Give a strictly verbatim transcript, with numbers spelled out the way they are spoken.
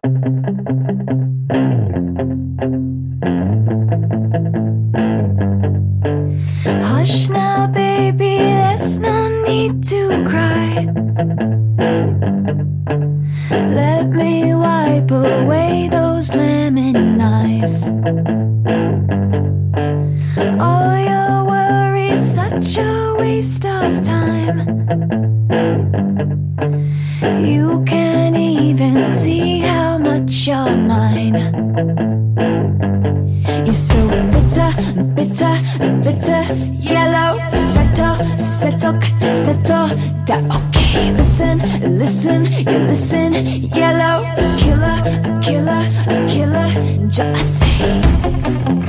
Hush now, baby, there's no need to cry. Let me wipe away those lemon eyes. All your worries, such a waste of time. You can't even see how much you're mine. You're so bitter, bitter, bitter, yellow. Settle, settle, got to settle down. Okay, listen, listen, you listen. Yellow, a killer, a killer, a killer. Just say